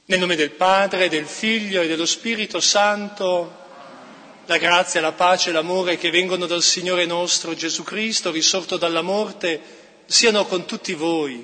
Nel nome del Padre, del Figlio e dello Spirito Santo, la grazia, la pace e l'amore che vengono dal Signore nostro Gesù Cristo, risorto dalla morte, siano con tutti voi.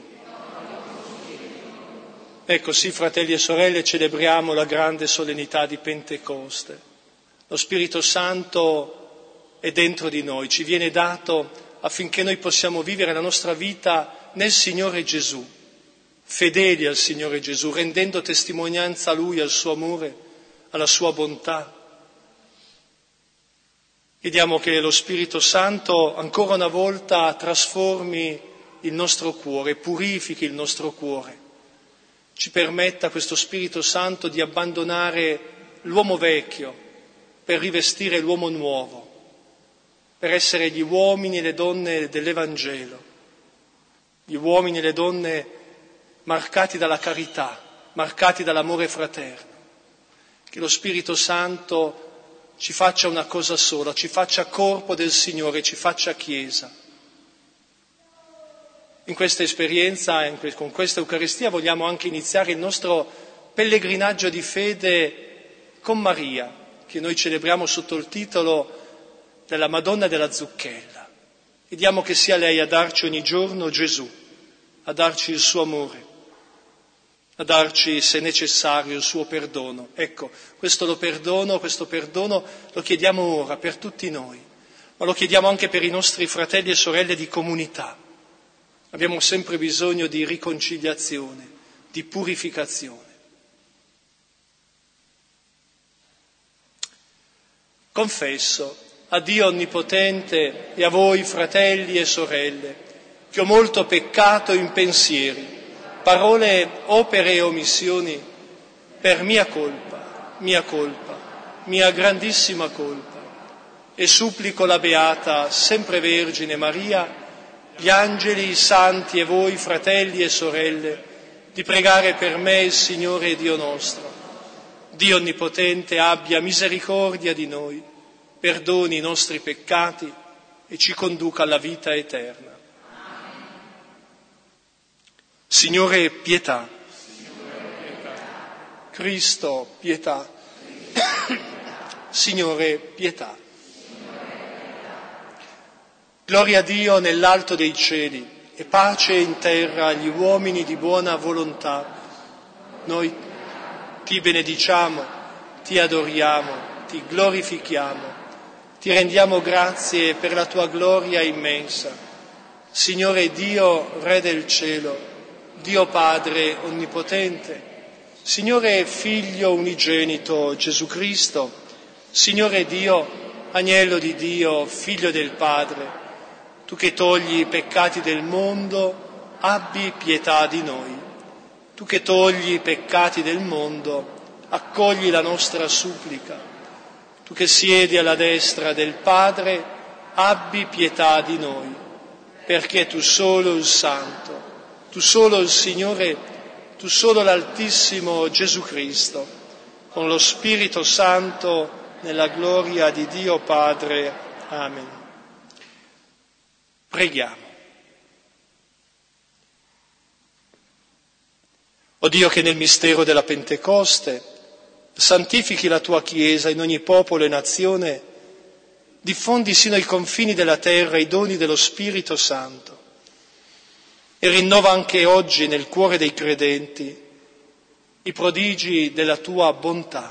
Ecco sì, fratelli e sorelle, celebriamo la grande solennità di Pentecoste. Lo Spirito Santo è dentro di noi, ci viene dato affinché noi possiamo vivere la nostra vita nel Signore Gesù, fedeli al Signore Gesù, rendendo testimonianza a Lui, al suo amore, alla sua bontà. Chiediamo che lo Spirito Santo ancora una volta trasformi il nostro cuore, purifichi il nostro cuore. Ci permetta questo Spirito Santo di abbandonare l'uomo vecchio per rivestire l'uomo nuovo, per essere gli uomini e le donne dell'Evangelo, gli uomini e le donne marcati dalla carità, marcati dall'amore fraterno. Che lo Spirito Santo ci faccia una cosa sola, ci faccia corpo del Signore, ci faccia Chiesa. In questa esperienza, con questa Eucaristia, vogliamo anche iniziare il nostro pellegrinaggio di fede con Maria, che noi celebriamo sotto il titolo della Madonna della Zucchella. Chiediamo che sia lei a darci ogni giorno Gesù, a darci il suo amore, a darci, se necessario, il suo perdono. Ecco, questo perdono lo chiediamo ora per tutti noi, ma lo chiediamo anche per i nostri fratelli e sorelle di comunità. Abbiamo sempre bisogno di riconciliazione, di purificazione. Confesso a Dio Onnipotente e a voi, fratelli e sorelle, che ho molto peccato in pensieri, parole, opere e omissioni, per mia colpa, mia grandissima colpa, e supplico la Beata, sempre Vergine Maria, gli angeli, i santi e voi, fratelli e sorelle, di pregare per me il Signore Dio nostro. Dio Onnipotente abbia misericordia di noi, perdoni i nostri peccati e ci conduca alla vita eterna. Signore, pietà. Cristo, pietà. Signore, pietà. Gloria a Dio nell'alto dei cieli e pace in terra agli uomini di buona volontà. Noi ti benediciamo, ti adoriamo, ti glorifichiamo, ti rendiamo grazie per la tua gloria immensa. Signore Dio, Re del cielo, Dio Padre Onnipotente, Signore Figlio unigenito Gesù Cristo, Signore Dio, Agnello di Dio, Figlio del Padre, tu che togli i peccati del mondo, abbi pietà di noi. Tu che togli i peccati del mondo, accogli la nostra supplica. Tu che siedi alla destra del Padre, abbi pietà di noi, perché tu solo il Santo, tu solo il Signore, tu solo l'Altissimo Gesù Cristo, con lo Spirito Santo, nella gloria di Dio Padre. Amen. Preghiamo. O Dio, che nel mistero della Pentecoste santifichi la tua Chiesa in ogni popolo e nazione, diffondi sino ai confini della terra i doni dello Spirito Santo e rinnova anche oggi nel cuore dei credenti i prodigi della tua bontà,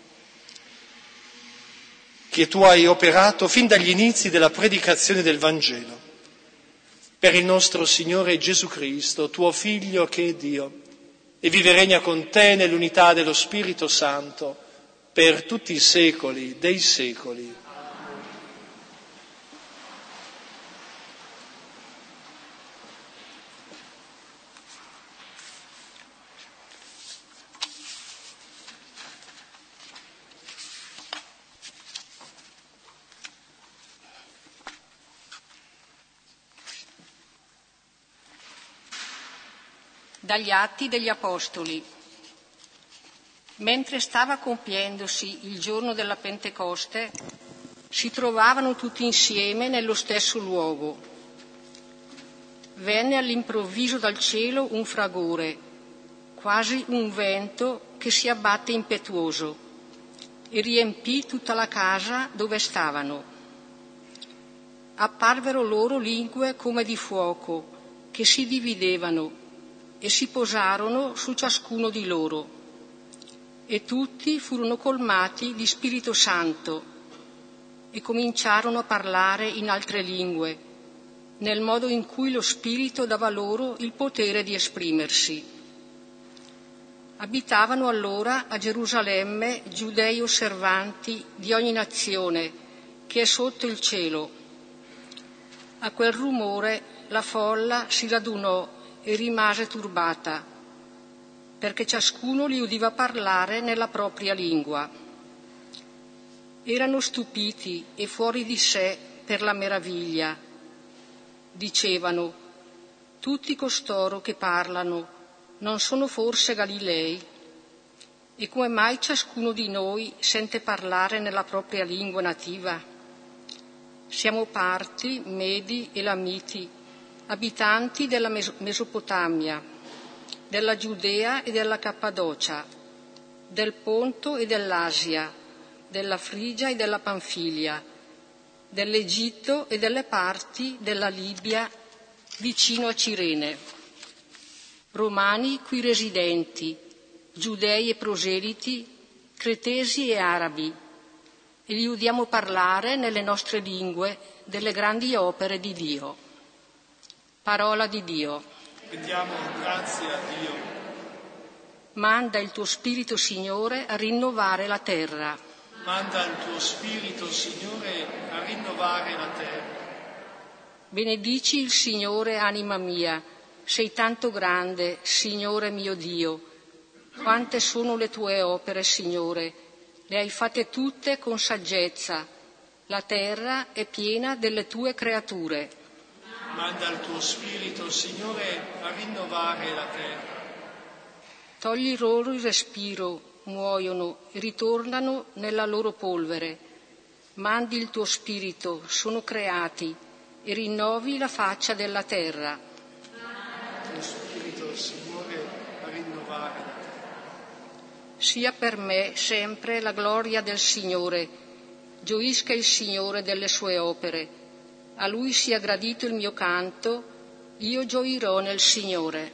che tu hai operato fin dagli inizi della predicazione del Vangelo. Per il nostro Signore Gesù Cristo, tuo Figlio che è Dio, e vive e regna con te nell'unità dello Spirito Santo per tutti i secoli dei secoli. Dagli Atti degli Apostoli. Mentre stava compiendosi il giorno della Pentecoste, si trovavano tutti insieme nello stesso luogo. Venne all'improvviso dal cielo un fragore, quasi un vento che si abbatte impetuoso e riempì tutta la casa dove stavano. Apparvero loro lingue come di fuoco, che si dividevano e si posarono su ciascuno di loro. E tutti furono colmati di Spirito Santo e cominciarono a parlare in altre lingue, nel modo in cui lo Spirito dava loro il potere di esprimersi. Abitavano allora a Gerusalemme giudei osservanti di ogni nazione che è sotto il cielo. A quel rumore la folla si radunò e rimase turbata, perché ciascuno li udiva parlare nella propria lingua. Erano stupiti e fuori di sé per la meraviglia. Dicevano: tutti costoro che parlano non sono forse Galilei? E come mai ciascuno di noi sente parlare nella propria lingua nativa? Siamo parti, Medi e Lamiti, abitanti della Mesopotamia, della Giudea e della Cappadocia, del Ponto e dell'Asia, della Frigia e della Panfilia, dell'Egitto e delle parti della Libia vicino a Cirene, romani qui residenti, giudei e proseliti, cretesi e arabi, e li udiamo parlare nelle nostre lingue delle grandi opere di Dio. Parola di Dio. Rendiamo grazie a Dio. Manda il tuo Spirito, Signore, a rinnovare la terra. Manda il tuo Spirito, Signore, a rinnovare la terra. Benedici il Signore, anima mia, sei tanto grande, Signore mio Dio. Quante sono le tue opere, Signore, le hai fatte tutte con saggezza. La terra è piena delle tue creature. Manda il tuo Spirito, Signore, a rinnovare la terra. Togli loro il respiro, muoiono e ritornano nella loro polvere. Mandi il tuo Spirito, sono creati, e rinnovi la faccia della terra. Il tuo Spirito, Signore, a rinnovare la terra. Sia per me sempre la gloria del Signore. Gioisca il Signore delle sue opere. A Lui sia gradito il mio canto, io gioirò nel Signore.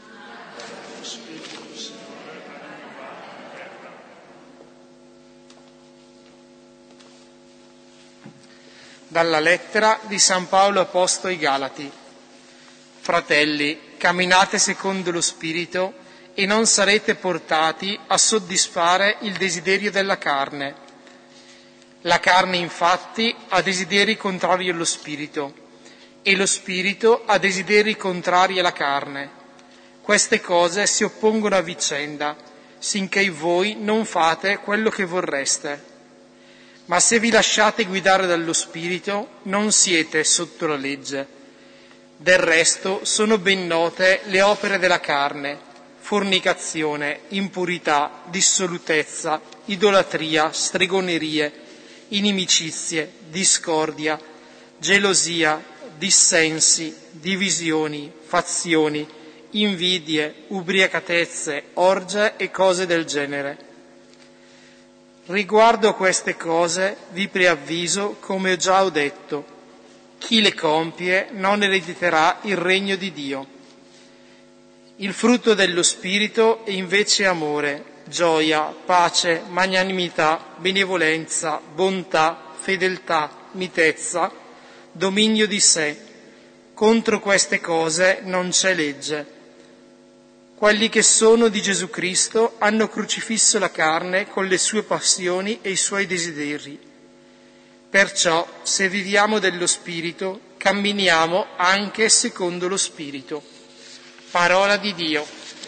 Dalla lettera di San Paolo Apostolo ai Galati. Fratelli, camminate secondo lo Spirito e non sarete portati a soddisfare il desiderio della carne. La carne, infatti, ha desideri contrari allo Spirito e lo Spirito ha desideri contrari alla carne. Queste cose si oppongono a vicenda, sinché voi non fate quello che vorreste. Ma se vi lasciate guidare dallo Spirito, non siete sotto la legge. Del resto sono ben note le opere della carne: fornicazione, impurità, dissolutezza, idolatria, stregonerie, inimicizie, discordia, gelosia, dissensi, divisioni, fazioni, invidie, ubriacatezze, orge e cose del genere. Riguardo a queste cose vi preavviso, come già ho detto: chi le compie non erediterà il regno di Dio. Il frutto dello Spirito è invece amore, gioia, pace, magnanimità, benevolenza, bontà, fedeltà, mitezza, dominio di sé. Contro queste cose non c'è legge. Quelli che sono di Gesù Cristo hanno crocifisso la carne con le sue passioni e i suoi desideri. Perciò, se viviamo dello Spirito, camminiamo anche secondo lo Spirito. Parola di Dio.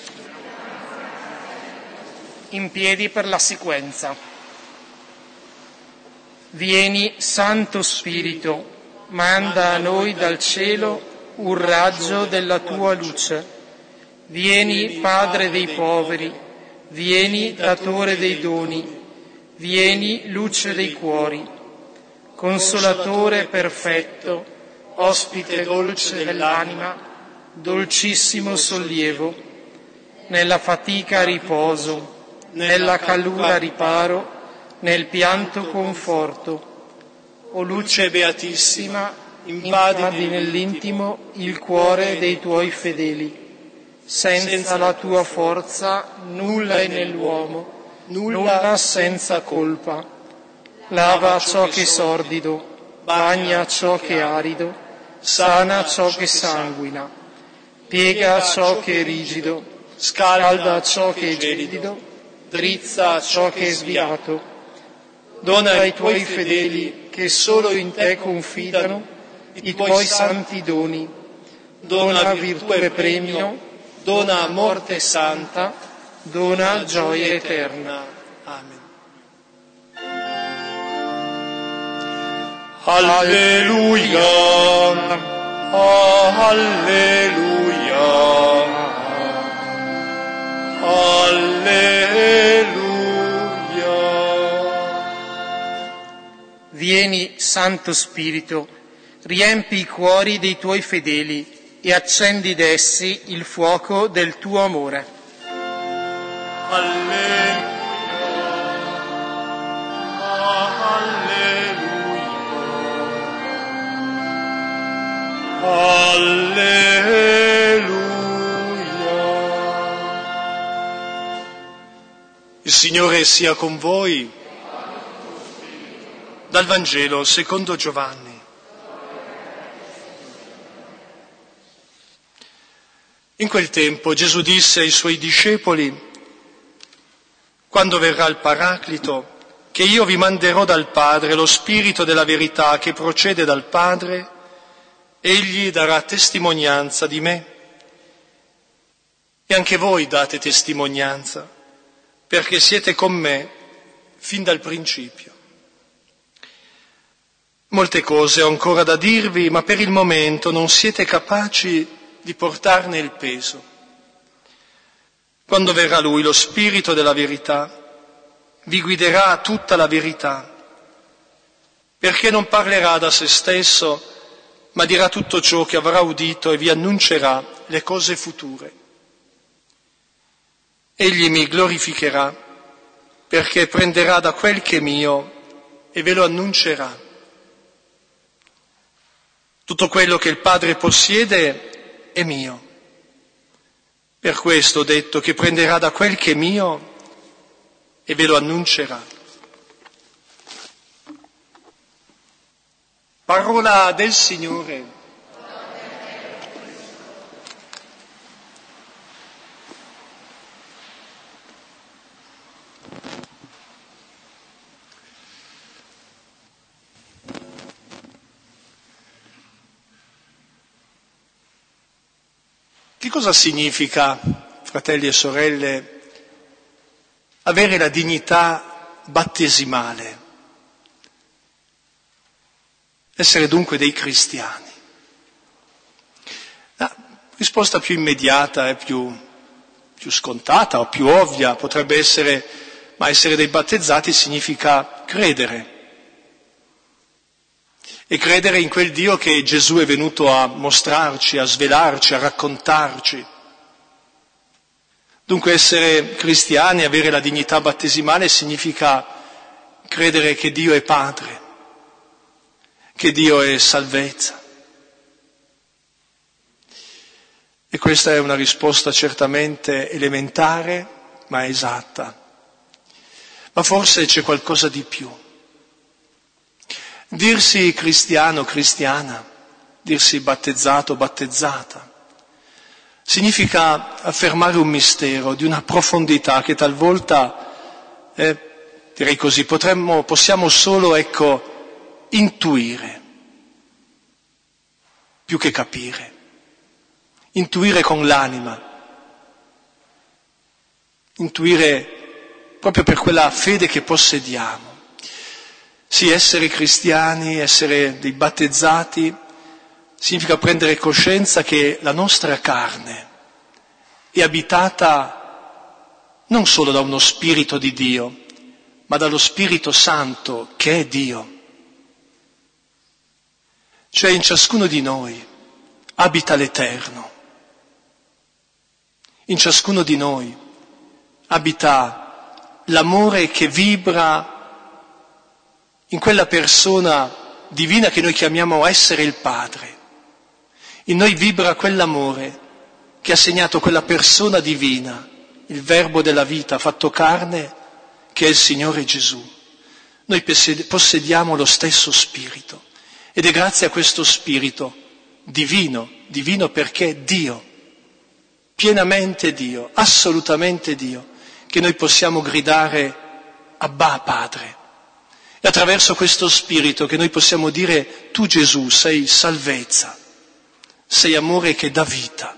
In piedi per la sequenza. Vieni, Santo Spirito, manda a noi dal cielo un raggio della tua luce. Vieni, Padre dei poveri, vieni, Datore dei doni, vieni, luce dei cuori, Consolatore perfetto, ospite dolce dell'anima, dolcissimo sollievo. nella fatica riposo, nella calura riparo, nel pianto conforto. O luce beatissima, invadi nell'intimo il cuore dei tuoi fedeli. Senza la tua forza nulla è nell'uomo, nulla senza colpa. Lava ciò che è sordido, bagna ciò che è arido, sana ciò che sanguina, piega ciò che è rigido, scalda ciò che è gelido, drizza ciò che è sviato. Dona ai tuoi fedeli che solo in te confidano i tuoi santi doni. Dona virtù e premio, dona morte santa, dona gioia eterna. Amen. Alleluia, alleluia, alleluia. Vieni, Santo Spirito, riempi i cuori dei tuoi fedeli e accendi d'essi il fuoco del tuo amore. Alleluia, alleluia. Il Signore sia con voi. Dal Vangelo secondo Giovanni. In quel tempo Gesù disse ai suoi discepoli: quando verrà il Paraclito, che io vi manderò dal Padre, lo Spirito della verità che procede dal Padre, egli darà testimonianza di me. E anche voi date testimonianza, perché siete con me fin dal principio. Molte cose ho ancora da dirvi, ma per il momento non siete capaci di portarne il peso. Quando verrà Lui, lo Spirito della verità, vi guiderà a tutta la verità, perché non parlerà da se stesso, ma dirà tutto ciò che avrà udito e vi annuncerà le cose future. Egli mi glorificherà, perché prenderà da quel che è mio e ve lo annuncerà. Tutto quello che il Padre possiede è mio. Per questo ho detto che prenderà da quel che è mio e ve lo annuncerà. Parola del Signore. Che cosa significa, fratelli e sorelle, avere la dignità battesimale? Essere dunque dei cristiani. La risposta più immediata e più scontata o più ovvia potrebbe essere, ma essere dei battezzati significa credere. E credere in quel Dio che Gesù è venuto a mostrarci, a svelarci, a raccontarci. Dunque essere cristiani, avere la dignità battesimale significa credere che Dio è Padre, che Dio è salvezza. E questa è una risposta certamente elementare, ma esatta. Ma forse c'è qualcosa di più. Dirsi cristiano, cristiana, dirsi battezzato, battezzata, significa affermare un mistero di una profondità che talvolta, direi così, possiamo solo, intuire, più che capire, intuire con l'anima, intuire proprio per quella fede che possediamo. Sì, essere cristiani, essere dei battezzati, significa prendere coscienza che la nostra carne è abitata non solo da uno Spirito di Dio, ma dallo Spirito Santo che è Dio. Cioè in ciascuno di noi abita l'Eterno. in ciascuno di noi abita l'amore che vibra in quella persona divina che noi chiamiamo essere il Padre. In noi vibra quell'amore che ha segnato quella persona divina, il Verbo della vita fatto carne, che è il Signore Gesù. Noi possediamo lo stesso Spirito ed è grazie a questo Spirito divino perché è Dio, pienamente Dio, assolutamente Dio, che noi possiamo gridare Abba Padre. È attraverso questo Spirito che noi possiamo dire tu Gesù sei salvezza, sei amore che dà vita.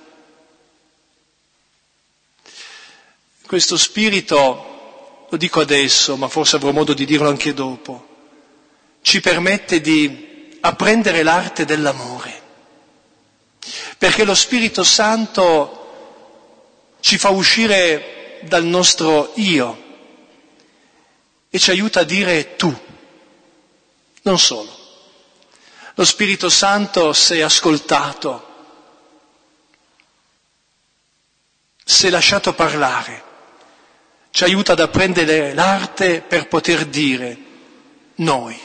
Questo Spirito, lo dico adesso, ma forse avrò modo di dirlo anche dopo, ci permette di apprendere l'arte dell'amore, perché lo Spirito Santo ci fa uscire dal nostro io e ci aiuta a dire tu, non solo. Lo Spirito Santo, se ascoltato, se lasciato parlare, ci aiuta ad apprendere l'arte per poter dire noi.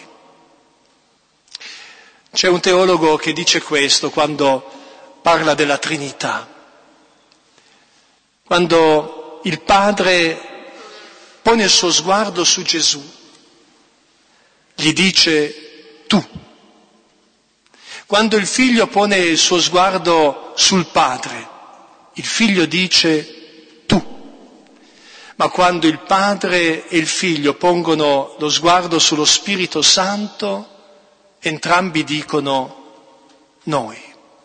C'è un teologo che dice questo quando parla della Trinità. Quando il Padre pone il suo sguardo su Gesù, gli dice tu. Quando il Figlio pone il suo sguardo sul Padre, il Figlio dice tu. Ma quando il Padre e il Figlio pongono lo sguardo sullo Spirito Santo, entrambi dicono noi.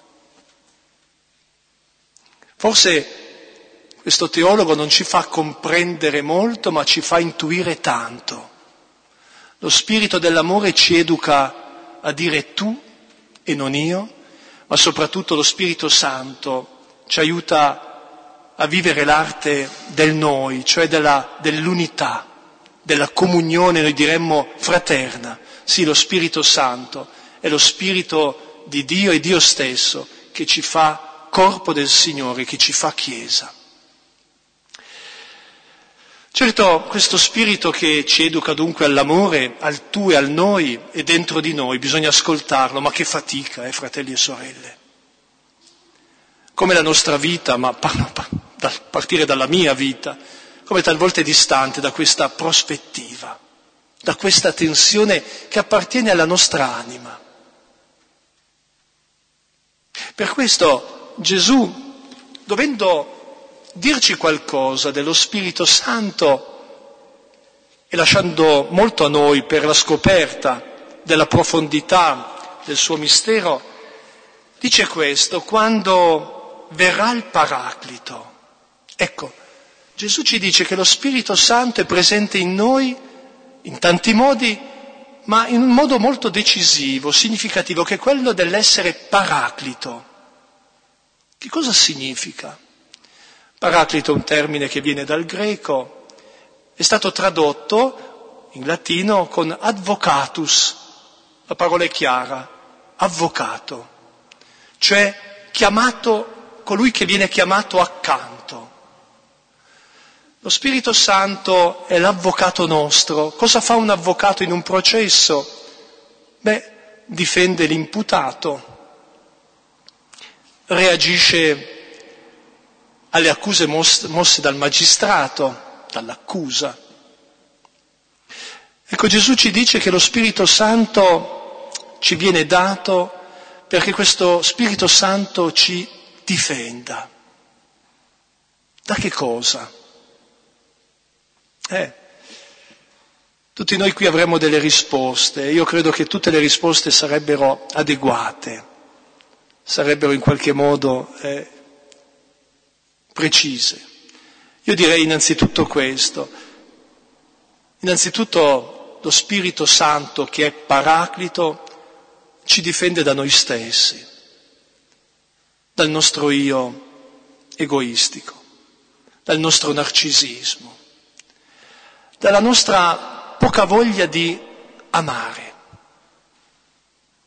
Forse questo teologo non ci fa comprendere molto, ma ci fa intuire tanto. Lo spirito dell'amore ci educa a dire tu e non io, ma soprattutto lo Spirito Santo ci aiuta a vivere l'arte del noi, cioè dell'unità, della comunione, noi diremmo fraterna. Sì, lo Spirito Santo è lo Spirito di Dio e Dio stesso che ci fa corpo del Signore, che ci fa Chiesa. Certo, questo spirito che ci educa dunque all'amore, al tu e al noi, è dentro di noi, bisogna ascoltarlo, ma che fatica, fratelli e sorelle. Come la nostra vita, ma partire dalla mia vita, come talvolta è distante da questa prospettiva, da questa tensione che appartiene alla nostra anima. Per questo Gesù, dovendo dirci qualcosa dello Spirito Santo e lasciando molto a noi per la scoperta della profondità del suo mistero, dice questo: quando verrà il Paraclito. Ecco, Gesù ci dice che lo Spirito Santo è presente in noi in tanti modi, ma in un modo molto decisivo, significativo, che è quello dell'essere Paraclito. Che cosa significa? Paraclito è un termine che viene dal greco, è stato tradotto in latino con advocatus, la parola è chiara, avvocato, cioè chiamato, colui che viene chiamato accanto. Lo Spirito Santo è l'avvocato nostro. Cosa fa un avvocato in un processo? Difende l'imputato, reagisce alle accuse mosse dal magistrato, dall'accusa. Ecco, Gesù ci dice che lo Spirito Santo ci viene dato perché questo Spirito Santo ci difenda. Da che cosa? Tutti noi qui avremmo delle risposte, io credo che tutte le risposte sarebbero adeguate, sarebbero in qualche modo precise. Io direi innanzitutto questo. Innanzitutto lo Spirito Santo, che è Paraclito, ci difende da noi stessi, dal nostro io egoistico, dal nostro narcisismo, dalla nostra poca voglia di amare.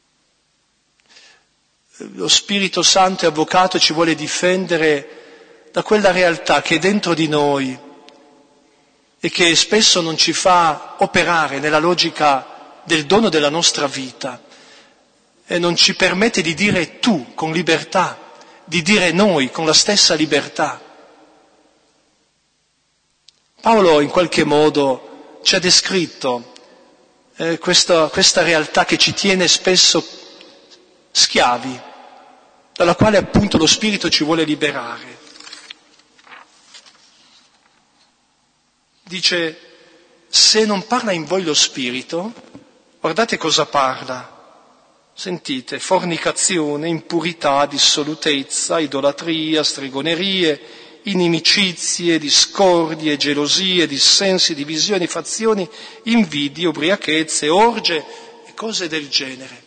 Lo Spirito Santo e Avvocato ci vuole difendere da quella realtà che è dentro di noi e che spesso non ci fa operare nella logica del dono della nostra vita e non ci permette di dire tu con libertà, di dire noi con la stessa libertà. Paolo in qualche modo ci ha descritto questa realtà che ci tiene spesso schiavi, dalla quale appunto lo Spirito ci vuole liberare. Dice, se non parla in voi lo Spirito, guardate cosa parla. Sentite, fornicazione, impurità, dissolutezza, idolatria, stregonerie, inimicizie, discordie, gelosie, dissensi, divisioni, fazioni, invidie, ubriachezze, orge e cose del genere.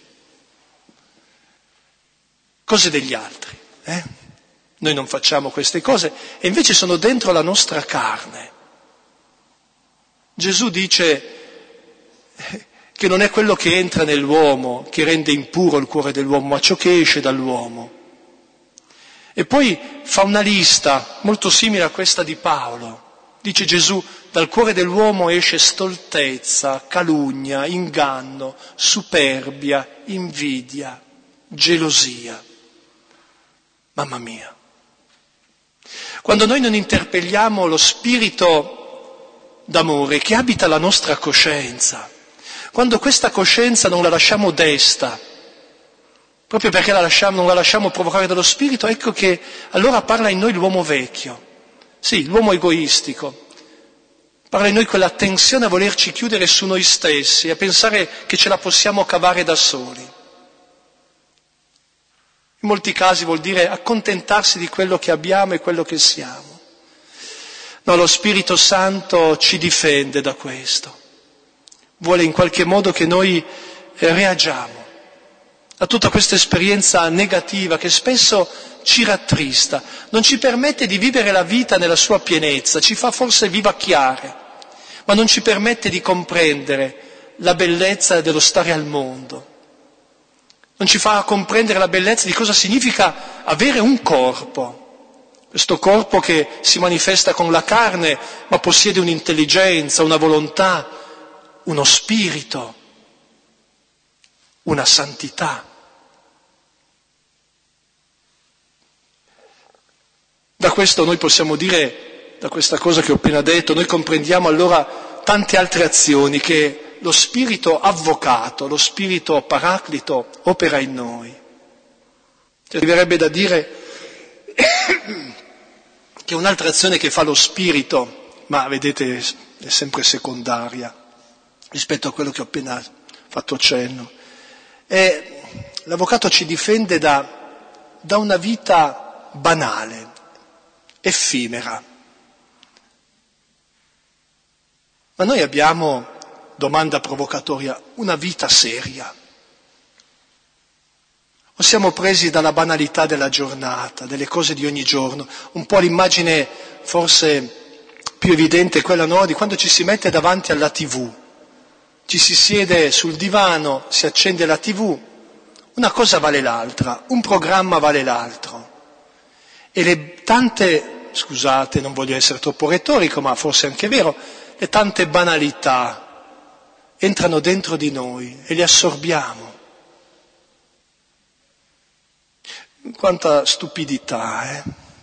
Cose degli altri. Noi non facciamo queste cose e invece sono dentro la nostra carne. Gesù dice che non è quello che entra nell'uomo che rende impuro il cuore dell'uomo, ma ciò che esce dall'uomo. E poi fa una lista molto simile a questa di Paolo. Dice Gesù, dal cuore dell'uomo esce stoltezza, calunnia, inganno, superbia, invidia, gelosia. Mamma mia. Quando noi non interpelliamo lo spirito d'amore che abita la nostra coscienza, quando questa coscienza non la lasciamo desta, proprio perché non la lasciamo provocare dallo Spirito, ecco che allora parla in noi l'uomo vecchio, sì, l'uomo egoistico, parla in noi quella tensione a volerci chiudere su noi stessi, a pensare che ce la possiamo cavare da soli. In molti casi vuol dire accontentarsi di quello che abbiamo e quello che siamo. No, lo Spirito Santo ci difende da questo. Vuole in qualche modo che noi reagiamo a tutta questa esperienza negativa che spesso ci rattrista, non ci permette di vivere la vita nella sua pienezza, ci fa forse vivacchiare, ma non ci permette di comprendere la bellezza dello stare al mondo. Non ci fa comprendere la bellezza di cosa significa avere un corpo. Questo corpo che si manifesta con la carne, ma possiede un'intelligenza, una volontà, uno spirito, una santità. Da questo noi possiamo dire, da questa cosa che ho appena detto, noi comprendiamo allora tante altre azioni che lo spirito avvocato, lo spirito paraclito opera in noi. Ci arriverebbe da dire che un'altra azione che fa lo spirito, ma vedete è sempre secondaria rispetto a quello che ho appena fatto cenno, è l'avvocato ci difende da una vita banale, effimera. Ma noi abbiamo, domanda provocatoria, una vita seria. O siamo presi dalla banalità della giornata, delle cose di ogni giorno, un po' l'immagine forse più evidente è quella no, di quando ci si mette davanti alla TV, ci si siede sul divano, si accende la TV, una cosa vale l'altra, un programma vale l'altro. E le tante, scusate, non voglio essere troppo retorico, ma forse è anche vero, le tante banalità entrano dentro di noi e le assorbiamo. Quanta stupidità,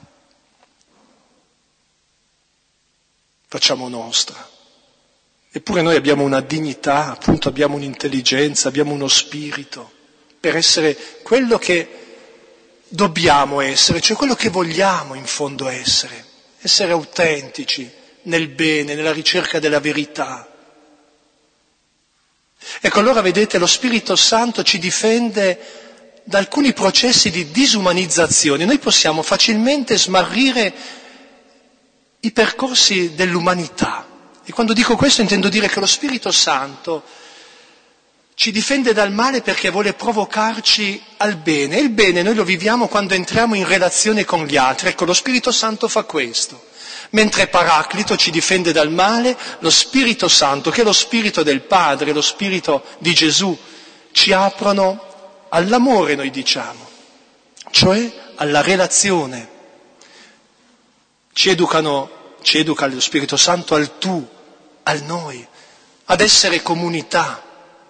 facciamo nostra. Eppure noi abbiamo una dignità, appunto abbiamo un'intelligenza, abbiamo uno spirito per essere quello che dobbiamo essere, cioè quello che vogliamo in fondo essere autentici nel bene, nella ricerca della verità. Ecco, allora vedete, lo Spirito Santo ci difende da alcuni processi di disumanizzazione. Noi possiamo facilmente smarrire i percorsi dell'umanità. E quando dico questo intendo dire che lo Spirito Santo ci difende dal male perché vuole provocarci al bene. E il bene noi lo viviamo quando entriamo in relazione con gli altri. Ecco, lo Spirito Santo fa questo. Mentre Paraclito ci difende dal male, lo Spirito Santo, che è lo Spirito del Padre, lo Spirito di Gesù, ci aprono all'amore, noi diciamo, cioè alla relazione. ci educa lo Spirito Santo al tu, al noi, ad essere comunità.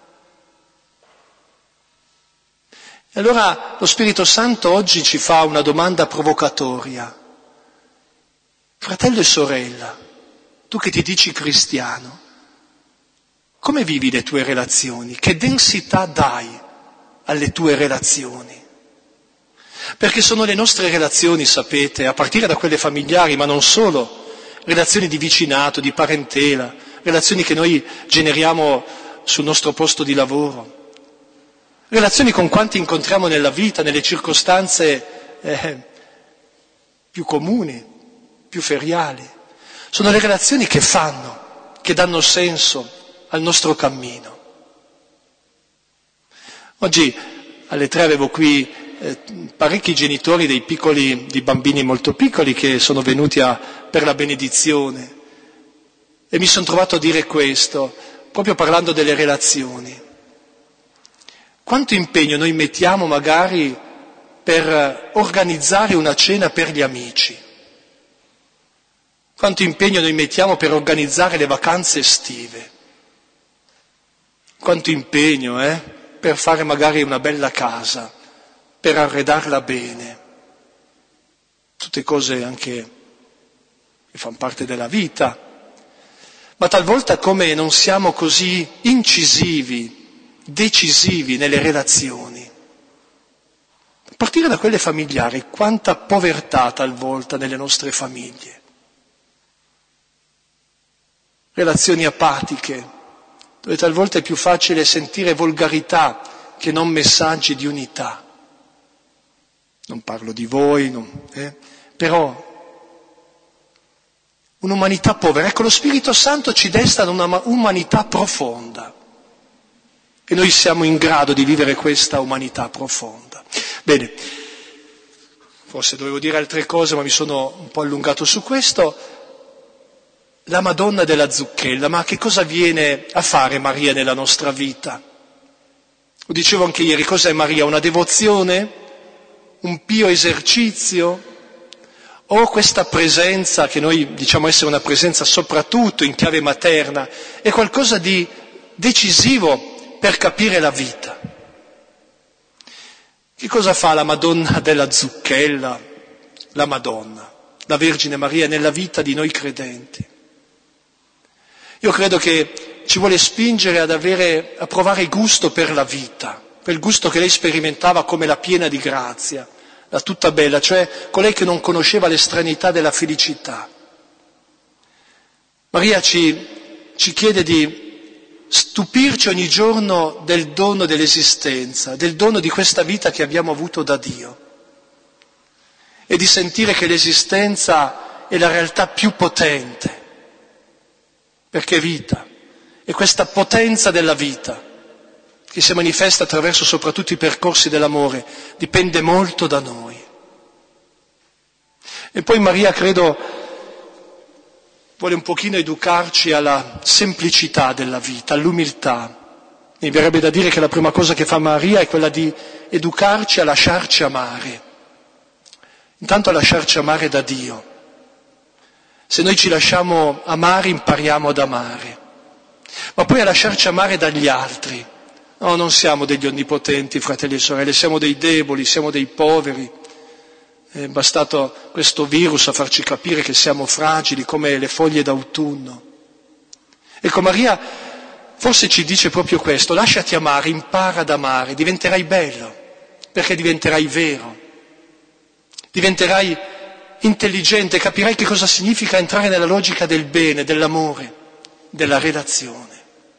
E allora lo Spirito Santo oggi ci fa una domanda provocatoria. Fratello e sorella, tu che ti dici cristiano, come vivi le tue relazioni? Che densità dai alle tue relazioni? Perché sono le nostre relazioni, sapete, a partire da quelle familiari, ma non solo, relazioni di vicinato, di parentela, relazioni che noi generiamo sul nostro posto di lavoro, relazioni con quanti incontriamo nella vita, nelle circostanze più comuni, più feriali. Sono le relazioni che fanno, che danno senso al nostro cammino. Oggi alle 3 avevo qui parecchi genitori di bambini molto piccoli che sono venuti per la benedizione e mi sono trovato a dire questo, proprio parlando delle relazioni. Quanto impegno noi mettiamo magari per organizzare una cena per gli amici? Quanto impegno noi mettiamo per organizzare le vacanze estive? Quanto impegno, per fare magari una bella casa, per arredarla bene. Tutte cose anche che fanno parte della vita. Ma talvolta come non siamo così incisivi, decisivi nelle relazioni. A partire da quelle familiari, quanta povertà talvolta nelle nostre famiglie. Relazioni apatiche, dove talvolta è più facile sentire volgarità che non messaggi di unità. Non parlo di voi, però un'umanità povera. Ecco, lo Spirito Santo ci desta una umanità profonda e noi siamo in grado di vivere questa umanità profonda. Bene, forse dovevo dire altre cose, ma mi sono un po' allungato su questo. La Madonna della Zucchella, ma che cosa viene a fare Maria nella nostra vita? Lo dicevo anche ieri, cos'è Maria? Una devozione? Un pio esercizio? O questa presenza, che noi diciamo essere una presenza soprattutto in chiave materna, è qualcosa di decisivo per capire la vita? Che cosa fa la Madonna della Zucchella, la Madonna, la Vergine Maria nella vita di noi credenti? Io credo che ci vuole spingere a provare gusto per la vita, quel gusto che lei sperimentava come la piena di grazia, la tutta bella, cioè colei che non conosceva l'estraneità della felicità. Maria ci chiede di stupirci ogni giorno del dono dell'esistenza, del dono di questa vita che abbiamo avuto da Dio e di sentire che l'esistenza è la realtà più potente, perché è vita, e questa potenza della vita, che si manifesta attraverso soprattutto i percorsi dell'amore, dipende molto da noi. E poi Maria, credo, vuole un pochino educarci alla semplicità della vita, all'umiltà. Mi verrebbe da dire che la prima cosa che fa Maria è quella di educarci a lasciarci amare. Intanto a lasciarci amare da Dio. Se noi ci lasciamo amare, impariamo ad amare. Ma poi a lasciarci amare dagli altri. No, non siamo degli onnipotenti, fratelli e sorelle, siamo dei deboli, siamo dei poveri. È bastato questo virus a farci capire che siamo fragili come le foglie d'autunno. Ecco, Maria forse ci dice proprio questo: lasciati amare, impara ad amare, diventerai bello, perché diventerai vero, diventerai intelligente, capirai che cosa significa entrare nella logica del bene, dell'amore, della relazione.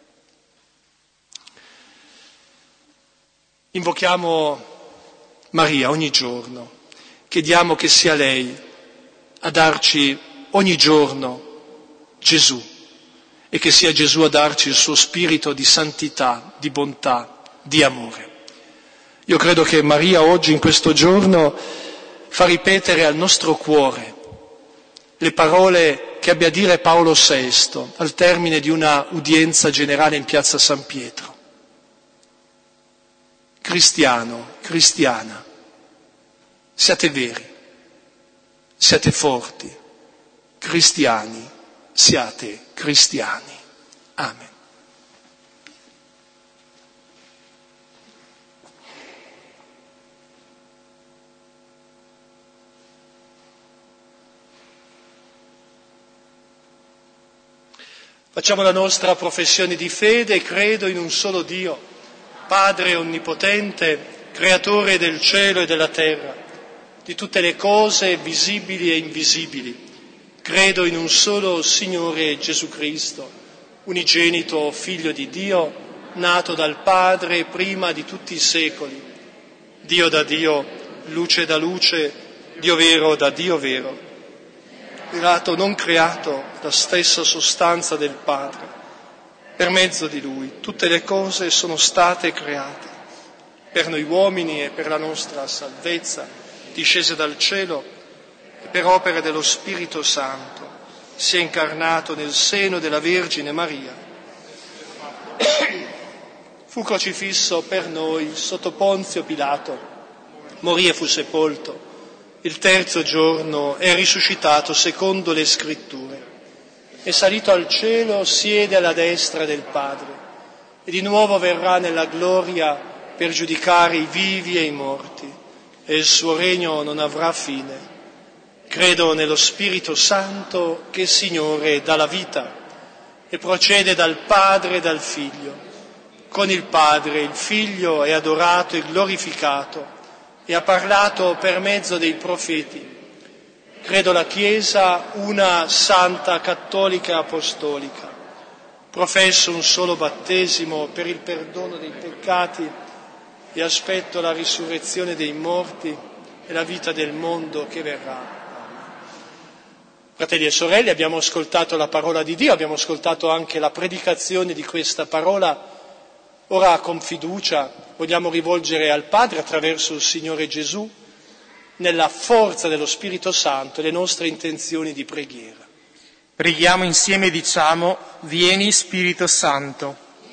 Invochiamo Maria ogni giorno, chiediamo che sia lei a darci ogni giorno Gesù e che sia Gesù a darci il suo spirito di santità, di bontà, di amore. Io credo che Maria oggi, in questo giorno, fa ripetere al nostro cuore le parole che abbia a dire Paolo VI al termine di una udienza generale in piazza San Pietro. Cristiano, cristiana, siate veri, siate forti, cristiani, siate cristiani. Amen. Facciamo la nostra professione di fede: credo in un solo Dio, Padre onnipotente, creatore del cielo e della terra, di tutte le cose visibili e invisibili. Credo in un solo Signore Gesù Cristo, unigenito Figlio di Dio, nato dal Padre prima di tutti i secoli, Dio da Dio, luce da luce, Dio vero da Dio vero, creato non creato, la stessa sostanza del Padre. Per mezzo di Lui tutte le cose sono state create, per noi uomini e per la nostra salvezza, discese dal cielo e per opera dello Spirito Santo, si è incarnato nel seno della Vergine Maria. Fu crocifisso per noi sotto Ponzio Pilato, morì e fu sepolto. Il terzo giorno è risuscitato secondo le Scritture. È salito al cielo, siede alla destra del Padre e di nuovo verrà nella gloria per giudicare i vivi e i morti, e il suo regno non avrà fine. Credo nello Spirito Santo che Signore dà la vita e procede dal Padre e dal Figlio. Con il Padre il Figlio è adorato e glorificato e ha parlato per mezzo dei profeti. Credo la Chiesa, una santa, cattolica e apostolica. Professo un solo battesimo per il perdono dei peccati e aspetto la risurrezione dei morti e la vita del mondo che verrà. Fratelli e sorelle, abbiamo ascoltato la parola di Dio, abbiamo ascoltato anche la predicazione di questa parola. Ora con fiducia vogliamo rivolgere al Padre attraverso il Signore Gesù, nella forza dello Spirito Santo, le nostre intenzioni di preghiera. Preghiamo insieme e diciamo: vieni Spirito Santo.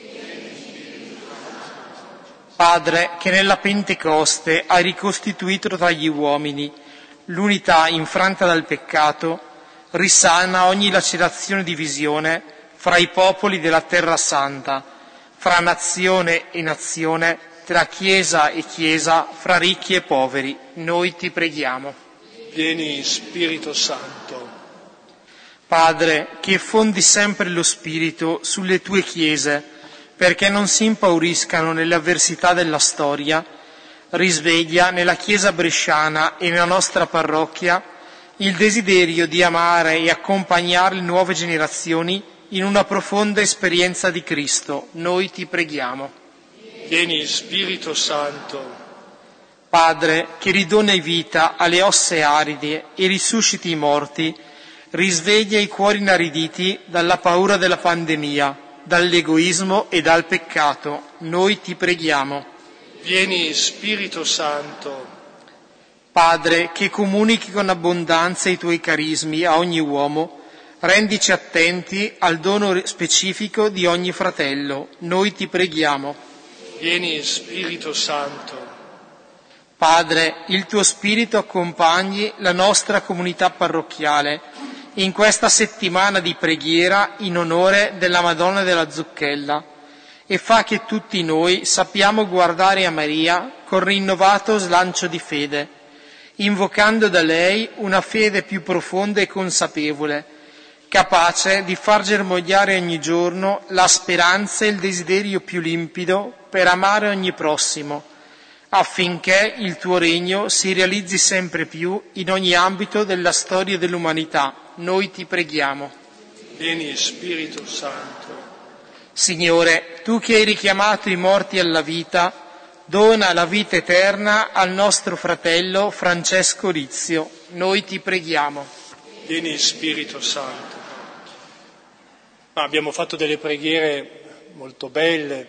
Padre, che nella Pentecoste hai ricostituito tra gli uomini l'unità infranta dal peccato, risana ogni lacerazione e divisione fra i popoli della Terra Santa, fra nazione e nazione, tra Chiesa e Chiesa, fra ricchi e poveri. Noi ti preghiamo. Vieni Spirito Santo. Padre, che fondi sempre lo Spirito sulle tue Chiese, perché non si impauriscano nelle avversità della storia, risveglia nella Chiesa bresciana e nella nostra parrocchia il desiderio di amare e accompagnare le nuove generazioni in una profonda esperienza di Cristo. Noi ti preghiamo. Vieni Spirito Santo. Padre, che ridoni vita alle ossa aride e risusciti i morti, risveglia i cuori inariditi dalla paura della pandemia, dall'egoismo e dal peccato. Noi ti preghiamo. Vieni Spirito Santo. Padre, che comunichi con abbondanza i tuoi carismi a ogni uomo, rendici attenti al dono specifico di ogni fratello. Noi ti preghiamo. Vieni Spirito Santo. Padre, il tuo Spirito accompagni la nostra comunità parrocchiale in questa settimana di preghiera in onore della Madonna della Zucchella e fa che tutti noi sappiamo guardare a Maria con rinnovato slancio di fede, invocando da lei una fede più profonda e consapevole, capace di far germogliare ogni giorno la speranza e il desiderio più limpido per amare ogni prossimo, affinché il tuo regno si realizzi sempre più in ogni ambito della storia dell'umanità. Noi ti preghiamo. Vieni Spirito Santo. Signore, tu che hai richiamato i morti alla vita, dona la vita eterna al nostro fratello Francesco Rizio. Noi ti preghiamo. Vieni Spirito Santo. Abbiamo fatto delle preghiere molto belle,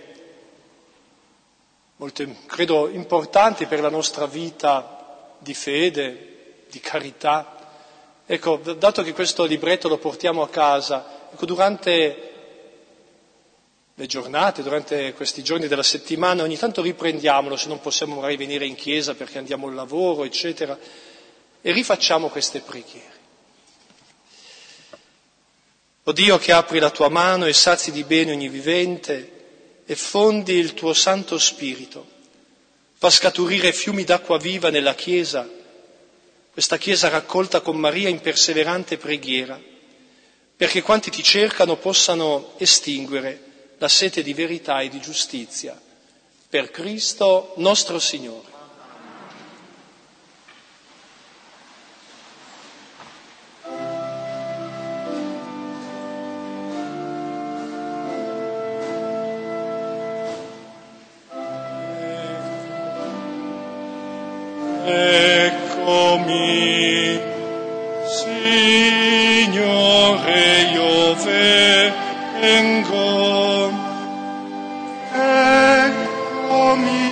molto, credo, importanti per la nostra vita di fede, di carità. Ecco, dato che questo libretto lo portiamo a casa, ecco, durante le giornate, durante questi giorni della settimana, ogni tanto riprendiamolo, se non possiamo magari venire in chiesa perché andiamo al lavoro, eccetera, e rifacciamo queste preghiere. O Dio che apri la tua mano e sazi di bene ogni vivente e fondi il tuo Santo Spirito, fa scaturire fiumi d'acqua viva nella Chiesa, questa Chiesa raccolta con Maria in perseverante preghiera, perché quanti ti cercano possano estinguere la sete di verità e di giustizia. Per Cristo nostro Signore. Eccomi, Signore, io vengo. Eccomi,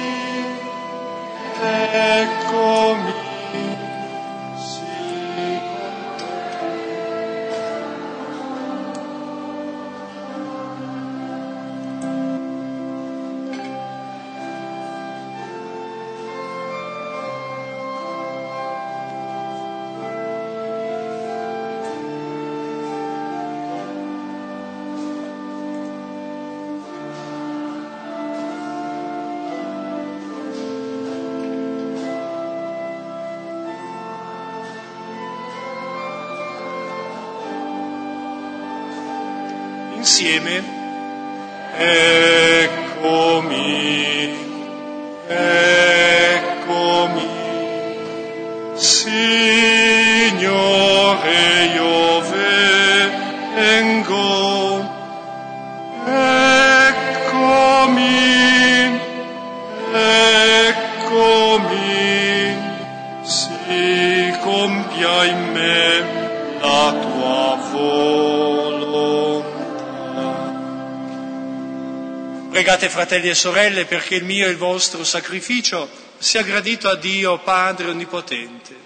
Insieme, eccomi, eccomi, Signore, io vengo. Eccomi, eccomi, si compia in me la tua volontà. pregate fratelli e sorelle perché il mio e il vostro sacrificio sia gradito a Dio Padre Onnipotente.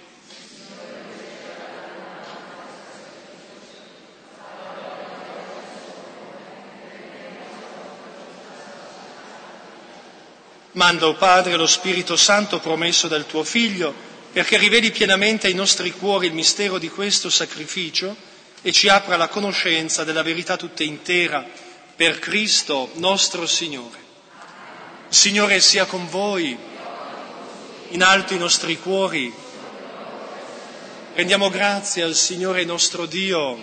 Manda, o Padre, lo Spirito Santo promesso dal tuo Figlio, perché riveli pienamente ai nostri cuori il mistero di questo sacrificio e ci apra la conoscenza della verità tutta intera, per Cristo nostro Signore. Il Signore sia con voi, in alto i nostri cuori. Rendiamo grazie al Signore nostro Dio.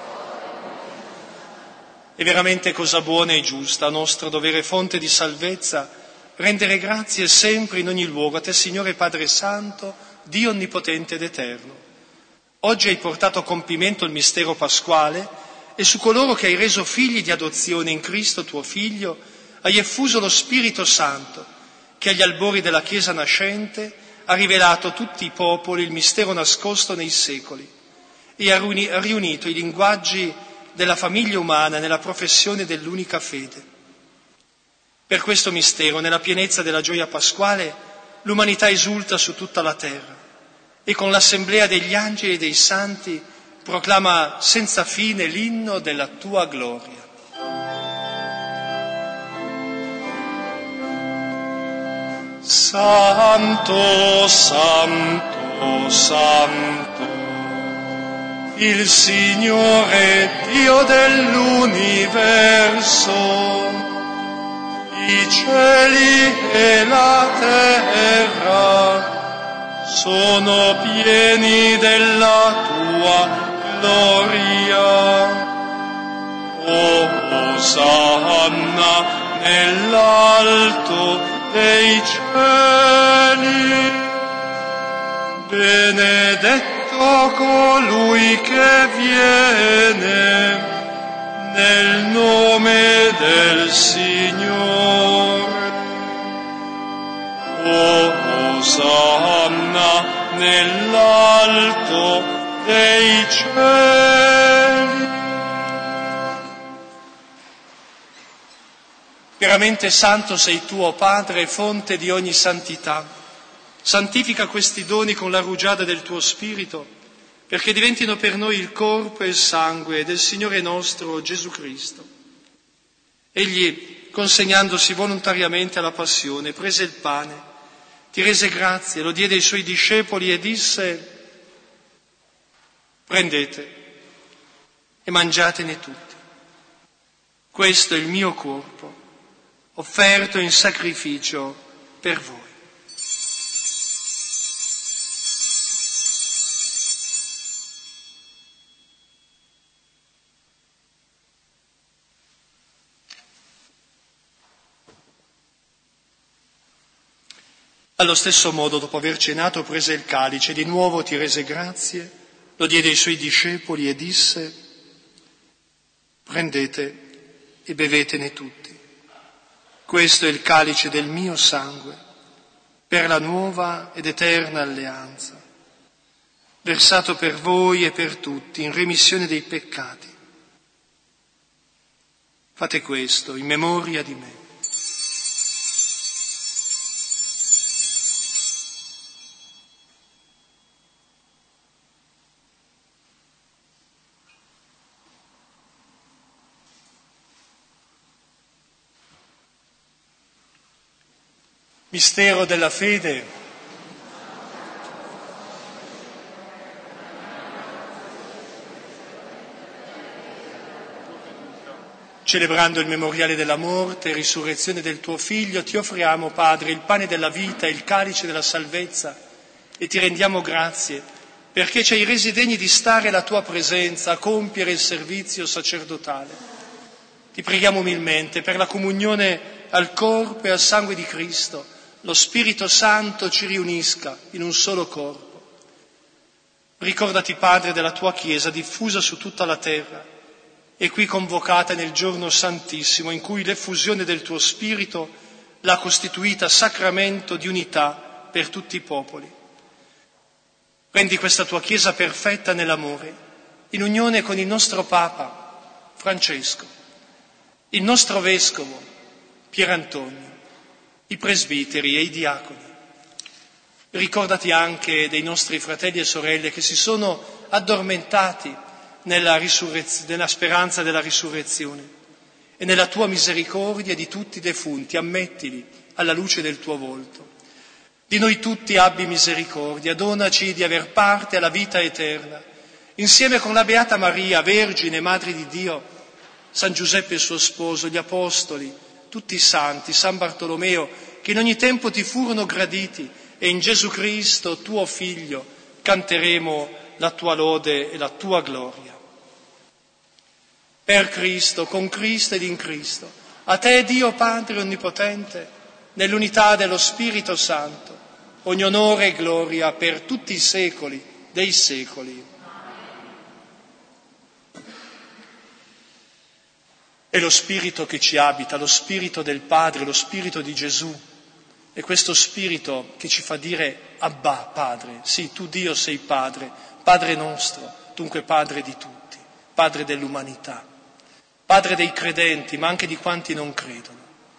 È veramente cosa buona e giusta, nostro dovere fonte di salvezza, rendere grazie sempre in ogni luogo a te, Signore Padre Santo, Dio Onnipotente ed Eterno. Oggi hai portato a compimento il mistero pasquale e su coloro che hai reso figli di adozione in Cristo tuo Figlio hai effuso lo Spirito Santo, che agli albori della Chiesa nascente ha rivelato a tutti i popoli il mistero nascosto nei secoli e ha riunito i linguaggi della famiglia umana nella professione dell'unica fede. Per questo mistero, nella pienezza della gioia pasquale, l'umanità esulta su tutta la terra e con l'assemblea degli angeli e dei santi proclama senza fine l'inno della tua gloria. Santo, santo, santo, il Signore Dio dell'universo. I cieli e la terra sono pieni della tua gloria. Osanna nell'alto dei cieli. Benedetto colui che viene nel nome del Signore. Osanna nell'alto dei cieli. Veramente santo sei tu, o Padre, fonte di ogni santità. Santifica questi doni con la rugiada del tuo Spirito, perché diventino per noi il corpo e il sangue del Signore nostro Gesù Cristo. Egli, consegnandosi volontariamente alla passione, prese il pane, ti rese grazie, lo diede ai suoi discepoli e disse: prendete, e mangiatene tutti. Questo è il mio corpo, offerto in sacrificio per voi. Allo stesso modo, dopo aver cenato, prese il calice, di nuovo ti rese grazie, lo diede ai suoi discepoli e disse: prendete e bevetene tutti. Questo è il calice del mio sangue, per la nuova ed eterna alleanza, versato per voi e per tutti in remissione dei peccati. Fate questo in memoria di me. Mistero della fede. Celebrando il memoriale della morte e risurrezione del tuo Figlio, ti offriamo, Padre, il pane della vita e il calice della salvezza e ti rendiamo grazie perché ci hai resi degni di stare alla tua presenza, a compiere il servizio sacerdotale. Ti preghiamo umilmente per la comunione al corpo e al sangue di Cristo. Lo Spirito Santo ci riunisca in un solo corpo. Ricordati, Padre, della tua Chiesa diffusa su tutta la terra e qui convocata nel giorno santissimo in cui l'effusione del tuo Spirito l'ha costituita sacramento di unità per tutti i popoli. Rendi questa tua Chiesa perfetta nell'amore, in unione con il nostro Papa Francesco, il nostro Vescovo Pierantonio, i presbiteri e i diaconi. Ricordati anche dei nostri fratelli e sorelle che si sono addormentati nella speranza della risurrezione e nella tua misericordia di tutti i defunti, ammettili alla luce del tuo volto. Di noi tutti abbi misericordia, donaci di aver parte alla vita eterna, insieme con la Beata Maria, Vergine, Madre di Dio, San Giuseppe il suo sposo, gli Apostoli, tutti i santi, San Bartolomeo, che in ogni tempo ti furono graditi, e in Gesù Cristo, tuo Figlio, canteremo la tua lode e la tua gloria. Per Cristo, con Cristo ed in Cristo, a te Dio Padre Onnipotente, nell'unità dello Spirito Santo, ogni onore e gloria per tutti i secoli dei secoli. È lo Spirito che ci abita, lo Spirito del Padre, lo Spirito di Gesù. È questo Spirito che ci fa dire Abba, Padre. Sì, tu Dio sei Padre, Padre nostro, dunque Padre di tutti, Padre dell'umanità, Padre dei credenti, ma anche di quanti non credono.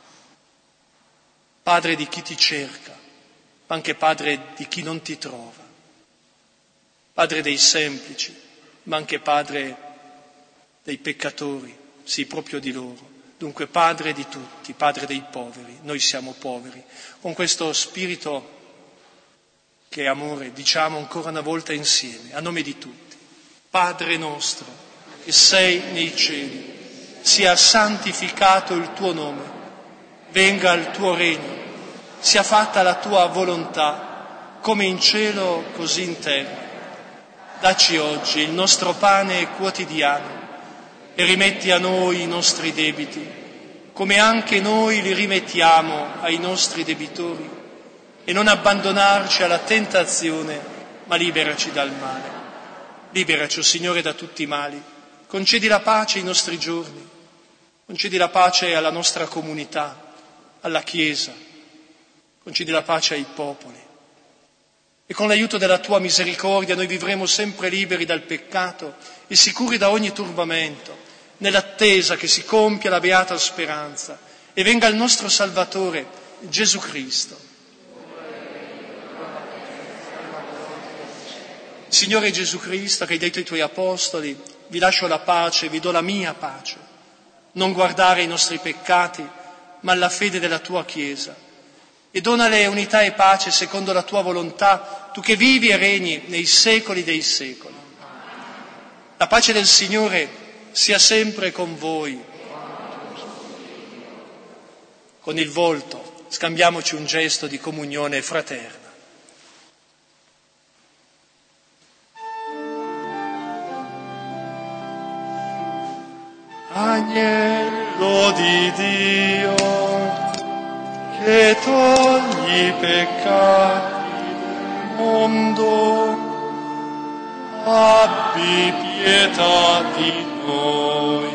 Padre di chi ti cerca, ma anche Padre di chi non ti trova. Padre dei semplici, ma anche Padre dei peccatori. Sì, proprio di loro. Dunque Padre di tutti, Padre dei poveri, noi siamo poveri. Con questo spirito che è amore, diciamo ancora una volta insieme, a nome di tutti: Padre nostro, che sei nei cieli, sia santificato il tuo nome, venga il tuo regno, sia fatta la tua volontà, come in cielo così in terra. Dacci oggi il nostro pane quotidiano e rimetti a noi i nostri debiti, come anche noi li rimettiamo ai nostri debitori, e non abbandonarci alla tentazione, ma liberaci dal male. Liberaci, o Signore, da tutti i mali. Concedi la pace ai nostri giorni, concedi la pace alla nostra comunità, alla Chiesa, concedi la pace ai popoli. E con l'aiuto della tua misericordia noi vivremo sempre liberi dal peccato e sicuri da ogni turbamento, nell'attesa che si compia la beata speranza e venga il nostro Salvatore, Gesù Cristo. Signore Gesù Cristo, che hai detto ai tuoi apostoli: vi lascio la pace, vi do la mia pace. Non guardare i nostri peccati, ma alla fede della tua Chiesa. E donale unità e pace secondo la tua volontà, tu che vivi e regni nei secoli dei secoli. La pace del Signore sia sempre con voi. Con il volto scambiamoci un gesto di comunione fraterna. Agnello di Dio, che togli i peccati del mondo, abbi pietà di noi.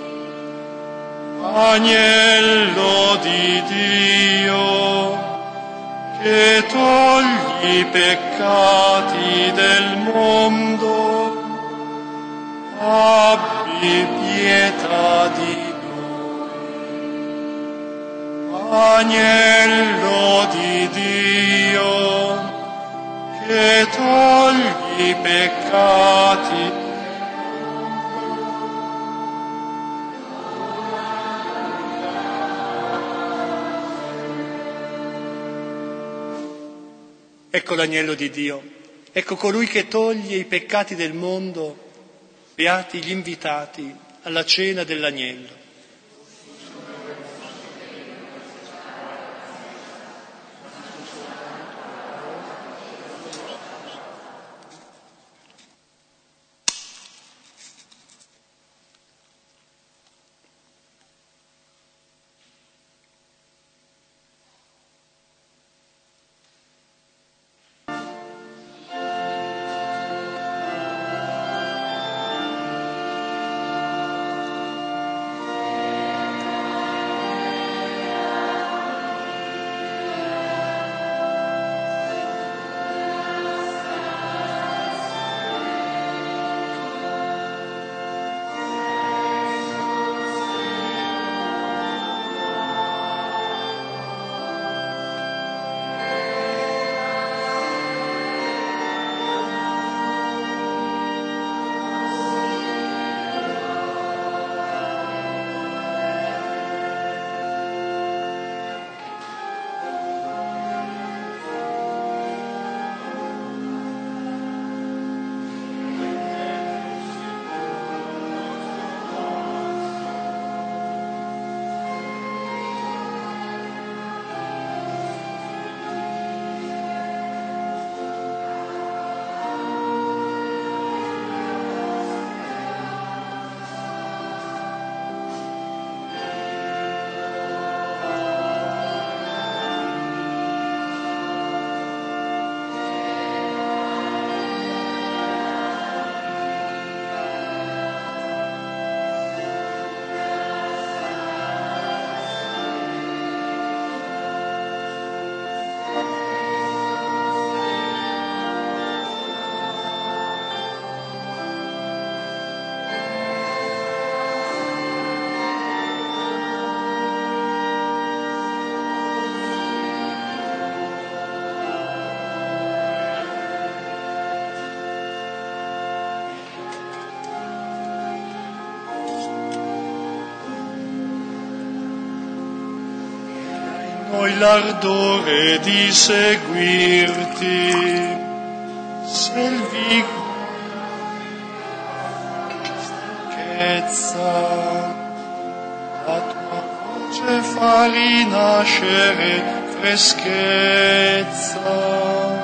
Agnello di Dio, che togli i peccati del mondo, abbi pietà di noi. Agnello di Dio, che togli i peccati. Ecco l'agnello di Dio, ecco colui che toglie i peccati del mondo. Beati gli invitati alla cena dell'agnello. Noi l'ardore di seguirti, selvi stanchezza, la tua voce fa rinascere freschezza.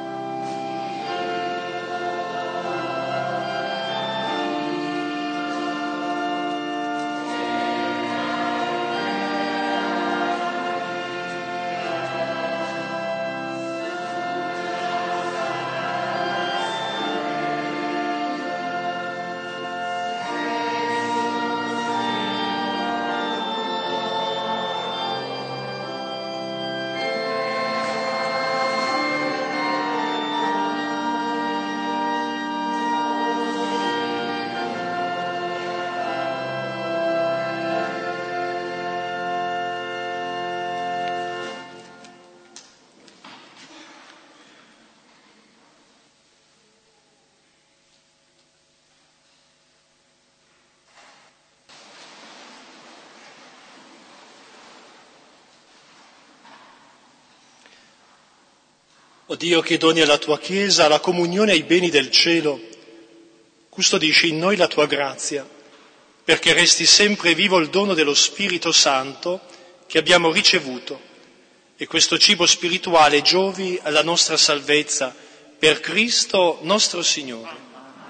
O Dio, che doni alla tua Chiesa la comunione ai beni del cielo, custodisci in noi la tua grazia, perché resti sempre vivo il dono dello Spirito Santo che abbiamo ricevuto e questo cibo spirituale giovi alla nostra salvezza per Cristo nostro Signore.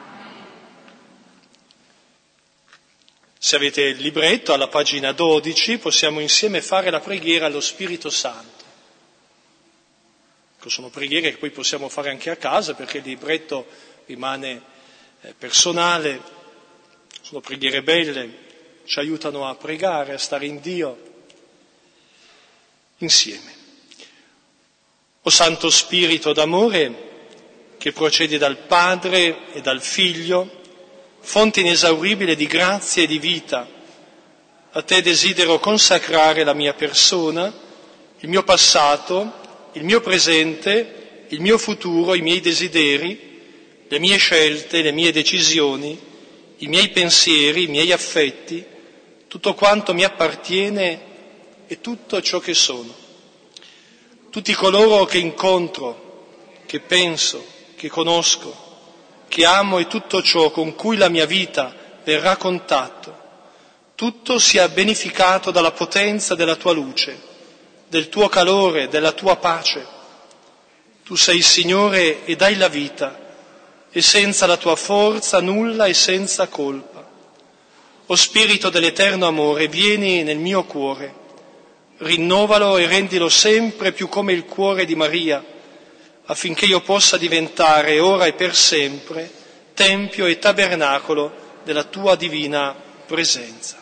Se avete il libretto, alla pagina 12 possiamo insieme fare la preghiera allo Spirito Santo. Sono preghiere che poi possiamo fare anche a casa perché il libretto rimane personale, sono preghiere belle, ci aiutano a pregare, a stare in Dio insieme. O Santo Spirito d'amore che procedi dal Padre e dal Figlio, fonte inesauribile di grazia e di vita, a te desidero consacrare la mia persona, il mio passato, il mio presente, il mio futuro, i miei desideri, le mie scelte, le mie decisioni, i miei pensieri, i miei affetti, tutto quanto mi appartiene e tutto ciò che sono. Tutti coloro che incontro, che penso, che conosco, che amo e tutto ciò con cui la mia vita verrà a contatto, tutto sia beneficato dalla potenza della tua luce, del tuo calore, della tua pace. Tu sei Signore e dai la vita, e senza la tua forza nulla e senza colpa. O Spirito dell'eterno amore, vieni nel mio cuore, rinnovalo e rendilo sempre più come il cuore di Maria, affinché io possa diventare ora e per sempre tempio e tabernacolo della tua divina presenza.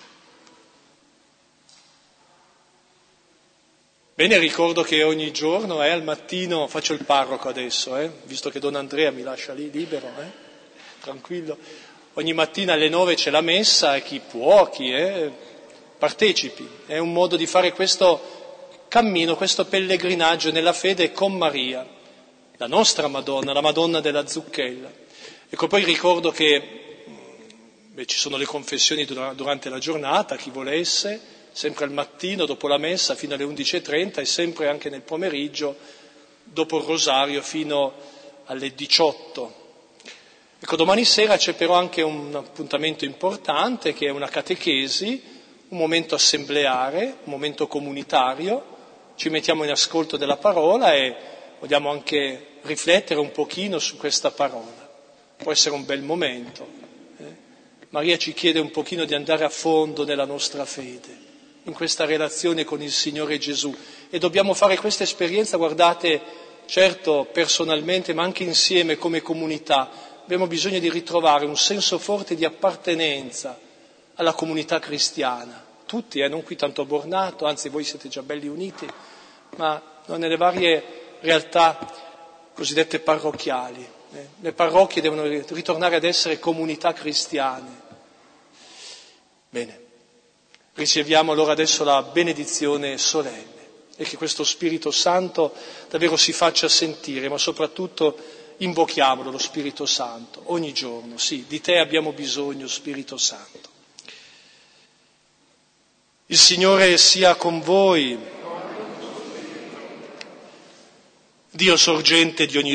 Bene, ricordo che ogni giorno al mattino, faccio il parroco adesso, visto che Don Andrea mi lascia lì libero, tranquillo, ogni mattina alle 9 c'è la messa e chi può, partecipi. È un modo di fare questo cammino, questo pellegrinaggio nella fede con Maria, la nostra Madonna, la Madonna della Zucchella. Ecco, poi ricordo che ci sono le confessioni durante la giornata, chi volesse, sempre al mattino, dopo la messa, fino alle 11:30 e sempre anche nel pomeriggio, dopo il rosario, fino alle 18. Ecco, domani sera c'è però anche un appuntamento importante che è una catechesi, un momento assembleare, un momento comunitario, ci mettiamo in ascolto della parola e vogliamo anche riflettere un pochino su questa parola. Può essere un bel momento. Maria ci chiede un pochino di andare a fondo nella nostra fede, in questa relazione con il Signore Gesù. E dobbiamo fare questa esperienza, guardate, certo personalmente, ma anche insieme come comunità. Abbiamo bisogno di ritrovare un senso forte di appartenenza alla comunità cristiana. Tutti, non qui tanto a Bornato, anzi voi siete già belli uniti, ma nelle varie realtà cosiddette parrocchiali. Le parrocchie devono ritornare ad essere comunità cristiane. Bene, riceviamo allora adesso la benedizione solenne e che questo Spirito Santo davvero si faccia sentire, ma soprattutto invochiamolo lo Spirito Santo ogni giorno. Sì, di te abbiamo bisogno, Spirito Santo. Il Signore sia con voi. Dio sorgente di ogni